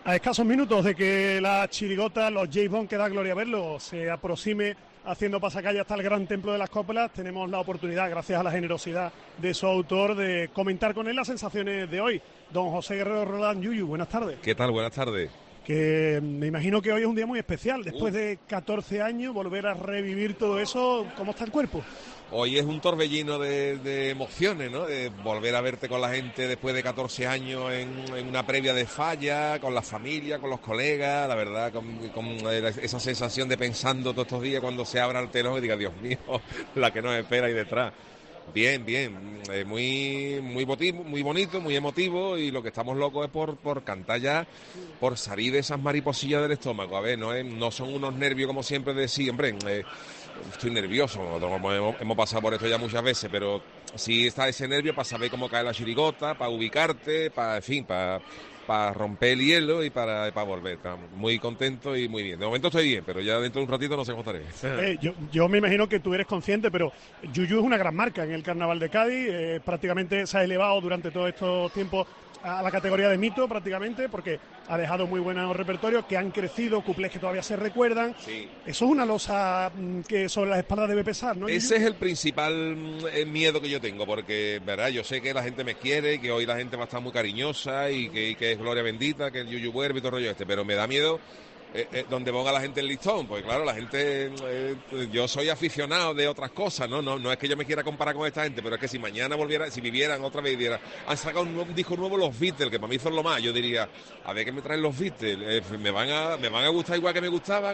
A escasos minutos de que la chirigota, los James Bond, que da gloria verlo, se aproxime haciendo pasacalle hasta el Gran Templo de las Coplas, tenemos la oportunidad, gracias a la generosidad de su autor, de comentar con él las sensaciones de hoy. Don José Guerrero Roldán, Yuyu, buenas tardes. ¿Qué tal? Buenas tardes. Que me imagino que hoy es un día muy especial, después de 14 años, volver a revivir todo eso. ¿Cómo está el cuerpo? Hoy es un torbellino de emociones, ¿no? De volver a verte con la gente después de 14 años en una previa de Falla, con la familia, con los colegas, la verdad, con esa sensación de pensando todos estos días cuando se abra el telón y diga, Dios mío, la que nos espera ahí detrás. Bien, muy bonito, muy emotivo, y lo que estamos locos es por cantar ya, por salir de esas mariposillas del estómago. A ver, no son unos nervios como siempre de sí, hombre, estoy nervioso, hemos pasado por esto ya muchas veces, pero sí está ese nervio para saber cómo cae la chirigota, para ubicarte, para romper el hielo y para volver. Muy contento y muy bien. De momento estoy bien, pero ya dentro de un ratito no sé cómo estaré. Yo me imagino que tú eres consciente, pero Yuyu es una gran marca en el Carnaval de Cádiz. Prácticamente se ha elevado durante todos estos tiempos a la categoría de mito, prácticamente, porque ha dejado muy buenos repertorios que han crecido, cuplés que todavía se recuerdan. Sí. Eso es una losa que sobre las espaldas debe pesar, ¿no? Ese es el principal miedo que yo tengo, porque, verdad, yo sé que la gente me quiere, que hoy la gente va a estar muy cariñosa y que es gloria bendita, que el Yuyu vuelve y todo el rollo pero me da miedo donde ponga la gente el listón, porque claro, la gente, yo soy aficionado de otras cosas, no es que yo me quiera comparar con esta gente, pero es que si mañana si vivieran otra vez y dieran, han sacado un disco nuevo los Beatles, que para mí son lo más, yo diría, a ver qué me traen los Beatles, me van a gustar igual que me gustaban,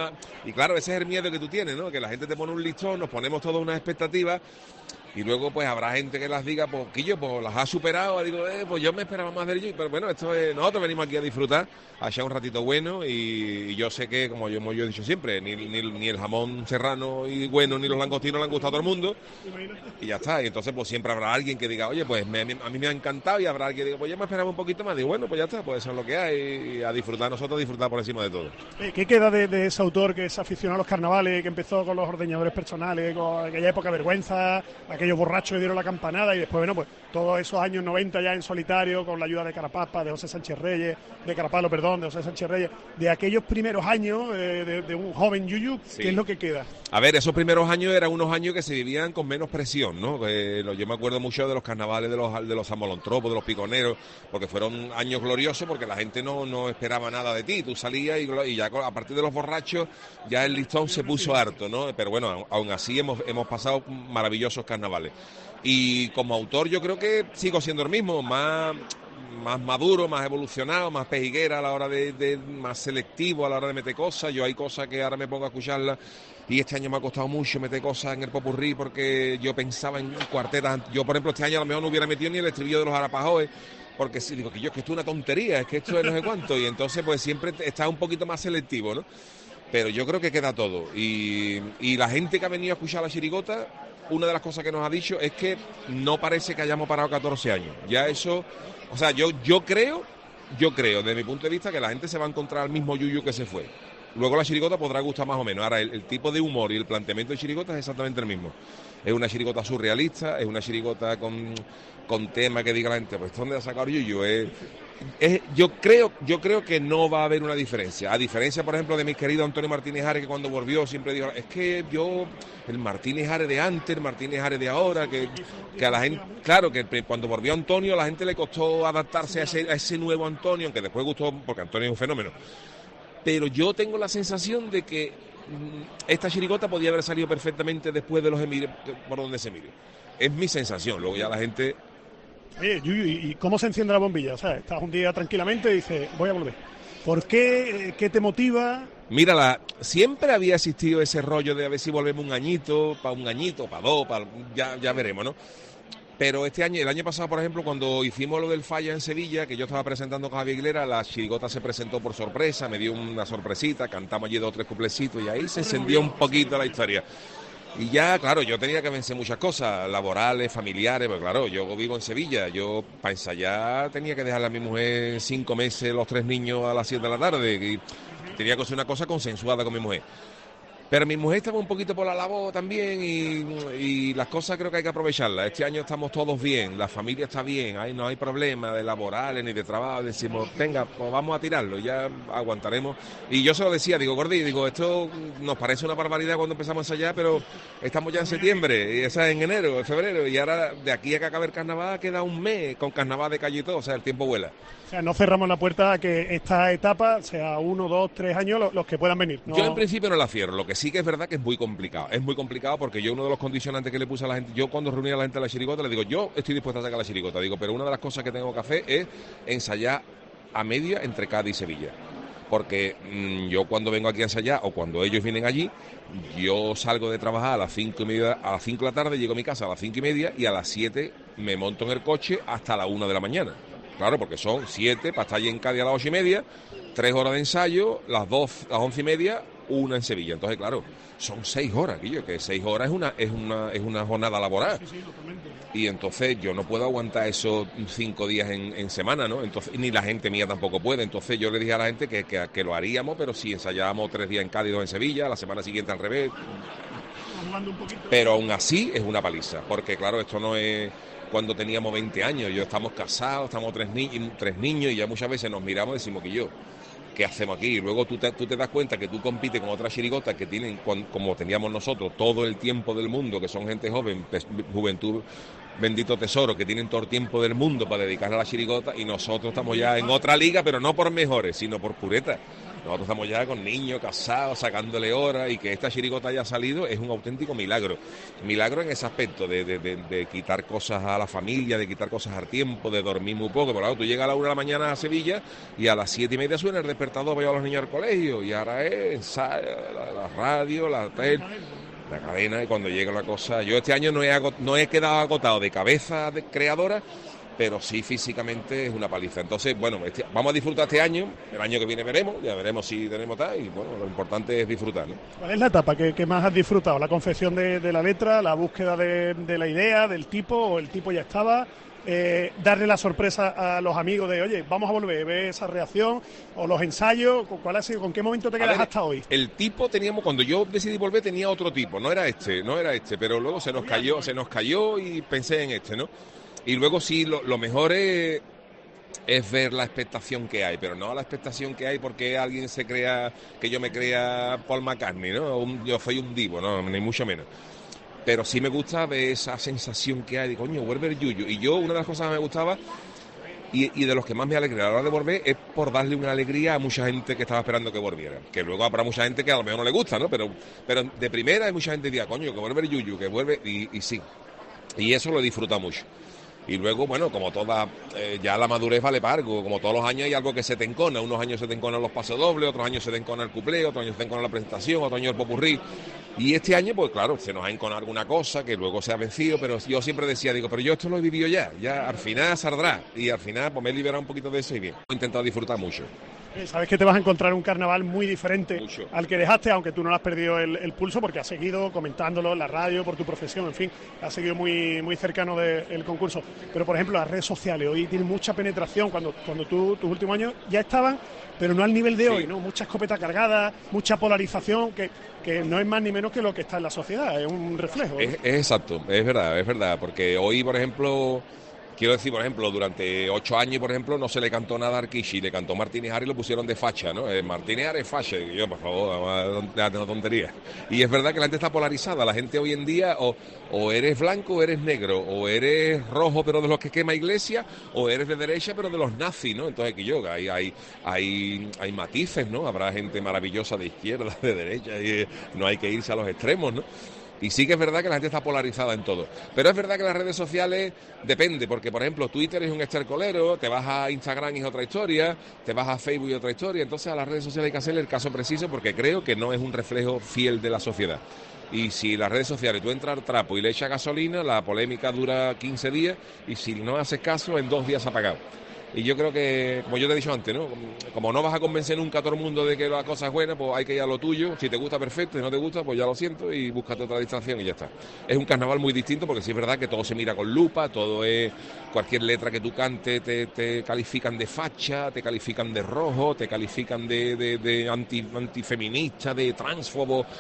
y claro, ese es el miedo que tú tienes, ¿no? Que la gente te pone un listón, nos ponemos todas unas expectativas. Y luego pues habrá gente que las diga, pues Quillo, pues las ha superado, digo, pues yo me esperaba más del Yuyu, pero bueno, nosotros venimos aquí a disfrutar, a echar un ratito bueno, y yo sé que, como yo he dicho siempre, ni el jamón serrano y bueno, ni los langostinos le han gustado a todo el mundo, y ya está, y entonces pues siempre habrá alguien que diga, oye, pues a mí me ha encantado, y habrá alguien que diga, pues yo me esperaba un poquito más, digo, bueno, pues ya está, pues eso es lo que hay, y a disfrutar nosotros, disfrutar por encima de todo. ¿Qué queda de ese autor que se aficionó a los carnavales, que empezó con los ordeñadores personales, con aquella época vergüenza, aquellos borrachos que dieron la campanada, y después, bueno, pues todos esos años 90 ya en solitario, con la ayuda de Carapapa, de José Sánchez Reyes, de José Sánchez Reyes, de aquellos primeros años de un joven Yuyu, sí. ¿Qué es lo que queda? A ver, esos primeros años eran unos años que se vivían con menos presión, ¿no? Yo me acuerdo mucho de los carnavales de los amolontropos, de los piconeros, porque fueron años gloriosos, porque la gente no esperaba nada de ti, tú salías y ya a partir de los borrachos ya el listón se puso harto, ¿no? Pero bueno, aún así hemos pasado maravillosos carnavales. Y como autor yo creo que sigo siendo el mismo, más maduro, más evolucionado, más pejiguera a la hora de más selectivo a la hora de meter cosas. Yo hay cosas que ahora me pongo a escucharlas y este año me ha costado mucho meter cosas en el popurrí porque yo pensaba en cuartetas. Yo, por ejemplo, este año a lo mejor no hubiera metido ni el estribillo de los Arapajoes, porque sí, digo que esto es una tontería, es que esto es no sé cuánto, y entonces pues siempre está un poquito más selectivo, ¿no? Pero yo creo que queda todo, y la gente que ha venido a escuchar la chirigota, una de las cosas que nos ha dicho es que no parece que hayamos parado 14 años. Ya eso, o sea, yo creo, desde mi punto de vista, que la gente se va a encontrar al mismo Yuyu que se fue. Luego la chirigota podrá gustar más o menos. Ahora, el tipo de humor y el planteamiento de chirigota es exactamente el mismo. Es una chirigota surrealista, es una chirigota con tema que diga la gente, pues ¿dónde ha sacado Yuyu? Yo creo que no va a haber una diferencia. A diferencia, por ejemplo, de mi querido Antonio Martínez Ares, que cuando volvió siempre dijo, es que el Martínez Ares de antes, el Martínez Ares de ahora, que a la gente, claro, que cuando volvió Antonio, a la gente le costó adaptarse a ese nuevo Antonio, aunque después gustó, porque Antonio es un fenómeno. Pero yo tengo la sensación de que esta chirigota podía haber salido perfectamente después de los Emires, por donde se mire. Es mi sensación, luego ya la gente... Oye, Yuyu, ¿y cómo se enciende la bombilla? O sea, estás un día tranquilamente y dices, voy a volver. ¿Por qué? ¿Qué te motiva? Mira, siempre había existido ese rollo de a ver si volvemos un añito, para dos, ya veremos, ¿no? Pero el año pasado, por ejemplo, cuando hicimos lo del Falla en Sevilla, que yo estaba presentando con Javier Aguilera, la chirigota se presentó por sorpresa, me dio una sorpresita, cantamos allí 2 o 3 cuplecitos y ahí se encendió un poquito la historia. Y ya, claro, yo tenía que vencer muchas cosas, laborales, familiares, pero claro, yo vivo en Sevilla, yo para ensayar tenía que dejarle a mi mujer 5 meses los 3 niños a las 7 de la tarde, y tenía que hacer una cosa consensuada con mi mujer. Pero mi mujer estaba un poquito por la labor también y las cosas creo que hay que aprovecharlas. Este año estamos todos bien, la familia está bien, no hay problema de laborales ni de trabajo. Decimos, venga, pues vamos a tirarlo, ya aguantaremos. Y yo se lo decía, digo, Gordi, digo, esto nos parece una barbaridad cuando empezamos a ensayar, pero estamos ya en septiembre, y esa en enero, en febrero, y ahora de aquí a que acabe el carnaval queda un mes con carnaval de calle y todo, o sea, el tiempo vuela. O sea, no cerramos la puerta a que esta etapa sea 1, 2, 3 años los que puedan venir, ¿no? Yo en principio no la cierro, lo que sí que es verdad que es muy complicado. Es muy complicado porque yo uno de los condicionantes que le puse a la gente, yo cuando reuní a la gente a la chirigota le digo, yo estoy dispuesto a sacar la chirigota, digo, pero una de las cosas que tengo que hacer es ensayar a media entre Cádiz y Sevilla. Porque yo cuando vengo aquí a ensayar o cuando ellos vienen allí, yo salgo de trabajar a las 5:30, a las 5 de la tarde, llego a mi casa a las 5:30 y a las 7 me monto en el coche hasta la 1 de la mañana. Claro, porque son 7 para estar allí en Cádiz a las 8:30, 3 horas de ensayo, las 11:30, una en Sevilla. Entonces, claro, son 6 horas, Guillo, que 6 horas es una jornada laboral. Sí, totalmente. Y entonces yo no puedo aguantar esos 5 días en semana, ¿no? Entonces, ni la gente mía tampoco puede. Entonces yo le dije a la gente que lo haríamos, pero si ensayábamos 3 días en Cádiz, 2 en Sevilla, la semana siguiente al revés. Pero aún así es una paliza, porque claro, esto no es cuando teníamos 20 años, yo estamos casados, estamos tres niños y ya muchas veces nos miramos y decimos que ¿qué hacemos aquí? Y luego tú te das cuenta que tú compites con otras chirigotas que tienen, como teníamos nosotros, todo el tiempo del mundo, que son gente joven, juventud, bendito tesoro, que tienen todo el tiempo del mundo para dedicar a la chirigota, y nosotros estamos ya en otra liga, pero no por mejores, sino por pureta. Nosotros estamos ya con niños, casados, sacándole horas, y que esta chirigota haya salido es un auténtico milagro. Milagro en ese aspecto, de quitar cosas a la familia, de quitar cosas al tiempo, de dormir muy poco. Por lado, tú llegas a la 1 de la mañana a Sevilla y a las 7:30 suena el despertador para llevar a los niños al colegio, y ahora es ensayo, la radio, la cadena, y cuando llega la cosa... Yo este año no he quedado agotado de cabeza de creadora, pero sí físicamente es una paliza. Entonces, bueno, vamos a disfrutar este año, el año que viene ya veremos si tenemos tal, y bueno, lo importante es disfrutar, ¿no? ¿Cuál es la etapa que más has disfrutado? ¿La confección de la letra, la búsqueda de la idea, del tipo, o el tipo ya estaba? Darle la sorpresa a los amigos de, oye, vamos a volver, ver esa reacción, o los ensayos, ¿cuál ha sido, con qué momento te quedas hasta hoy? El tipo teníamos, cuando yo decidí volver tenía otro tipo, no era este, pero luego se nos cayó y pensé en este, ¿no? Y luego sí, lo mejor es ver la expectación que hay, pero no la expectación que hay porque alguien se crea, que yo me crea Paul McCartney, ¿no? Yo soy un divo, no, ni mucho menos. Pero sí me gusta ver esa sensación que hay de, coño, vuelve el Yuyu. Y yo, una de las cosas que me gustaba y de los que más me alegra a la hora de volver es por darle una alegría a mucha gente que estaba esperando que volviera. Que luego habrá mucha gente que a lo mejor no le gusta, ¿no? Pero de primera hay mucha gente que diga, coño, que vuelve el Yuyu, que vuelve, y sí. Y eso lo disfruta mucho. Y luego, bueno, como toda, ya la madurez vale para algo, como todos los años hay algo que se te encona, unos años se te enconan los pasos dobles, otros años se te encona el cuplé, otros años se te encona la presentación, otro año el popurrí, y este año, pues claro, se nos ha enconado alguna cosa que luego se ha vencido, pero yo siempre decía, pero yo esto lo he vivido ya al final saldrá, y al final pues me he liberado un poquito de eso y bien, he intentado disfrutar mucho. Sabes que te vas a encontrar un carnaval muy diferente Mucho. al que dejaste, aunque tú no le has perdido el pulso, porque has seguido comentándolo en la radio, por tu profesión, en fin, has seguido muy, muy cercano del concurso. Pero, por ejemplo, las redes sociales hoy tienen mucha penetración, cuando tus últimos años ya estaban, pero no al nivel de hoy, ¿no? Mucha escopeta cargada, mucha polarización, que no es más ni menos que lo que está en la sociedad, es un reflejo. Es exacto, es verdad, porque hoy, por ejemplo... Quiero decir, por ejemplo, durante 8 años, por ejemplo, no se le cantó nada a Arquishi, le cantó Martínez Ari y lo pusieron de facha, ¿no? Martínez Ari es facha. Y yo, por favor, déjate una tontería. Y es verdad que la gente está polarizada. La gente hoy en día o eres blanco o eres negro, o eres rojo pero de los que quema iglesia, o eres de derecha pero de los nazis, ¿no? Entonces, hay matices, ¿no? Habrá gente maravillosa de izquierda, de derecha, y no hay que irse a los extremos, ¿no? Y sí que es verdad que la gente está polarizada en todo. Pero es verdad que las redes sociales depende, porque por ejemplo Twitter es un estercolero, te vas a Instagram y es otra historia, te vas a Facebook y otra historia. Entonces a las redes sociales hay que hacerle el caso preciso porque creo que no es un reflejo fiel de la sociedad. Y si las redes sociales tú entras al trapo y le echas gasolina, la polémica dura 15 días y si no haces caso, en 2 días se ha apagado. Y yo creo que, como yo te he dicho antes, ¿no? Como no vas a convencer nunca a todo el mundo de que la cosa es buena, pues hay que ir a lo tuyo. Si te gusta, perfecto. Si no te gusta, pues ya lo siento y búscate otra distracción y ya está. Es un carnaval muy distinto porque sí es verdad que todo se mira con lupa, todo es... Cualquier letra que tú cantes te califican de facha, te califican de rojo, te califican de antifeminista, de transfobo.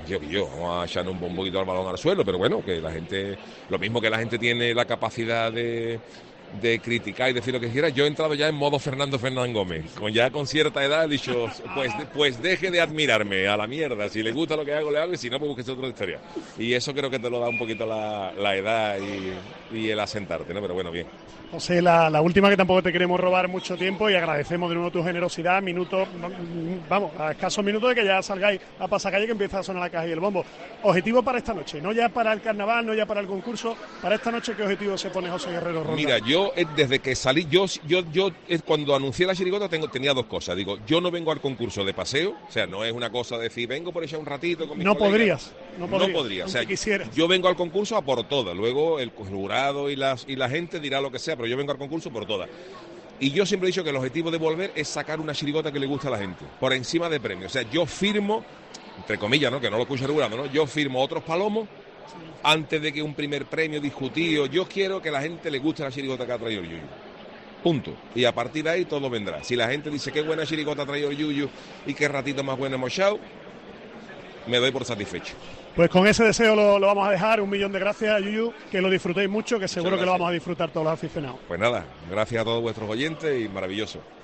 Yo, vamos a echar un poquito el balón al suelo, pero bueno, que la gente, lo mismo que la gente tiene la capacidad de criticar y decir lo que quiera, yo he entrado ya en modo Fernando Fernán Gómez, con cierta edad he dicho, pues deje de admirarme a la mierda, si le gusta lo que hago, le hago, y si no, pues busque otra historia. Y eso creo que te lo da un poquito la edad y el asentarte, ¿no? Pero bueno, bien. José, la última, que tampoco te queremos robar mucho tiempo, y agradecemos de nuevo tu generosidad, minutos, vamos, a escasos minutos de que ya salgáis a pasacalle, que empieza a sonar la caja y el bombo. Objetivo para esta noche, no ya para el carnaval, no ya para el concurso, para esta noche, ¿qué objetivo se pone José Guerrero Ronda? Mira, yo desde que salí, yo cuando anuncié la chirigota tenía dos cosas. Digo, yo no vengo al concurso de paseo, o sea, no es una cosa de decir, vengo por echar un ratito con mis colegas. No podría, o sea, yo vengo al concurso a por todas, luego el jurado y la gente dirá lo que sea, pero yo vengo al concurso por todas. Y yo siempre he dicho que el objetivo de volver es sacar una chirigota que le guste a la gente, por encima de premios. O sea, yo firmo, entre comillas, ¿no?, que no lo escucha el jurado, ¿no?, yo firmo otros palomos antes de que un primer premio discutido. Yo quiero que a la gente le guste la chirigota que ha traído el Yuyu. Punto. Y a partir de ahí todo vendrá. Si la gente dice qué buena chirigota ha traído el Yuyu y qué ratito más bueno hemos echado, me doy por satisfecho. Pues con ese deseo lo vamos a dejar. 1.000.000 de gracias, Yuyu, que lo disfrutéis mucho, que seguro que lo vamos a disfrutar todos los aficionados. Pues nada, gracias a todos vuestros oyentes y maravilloso.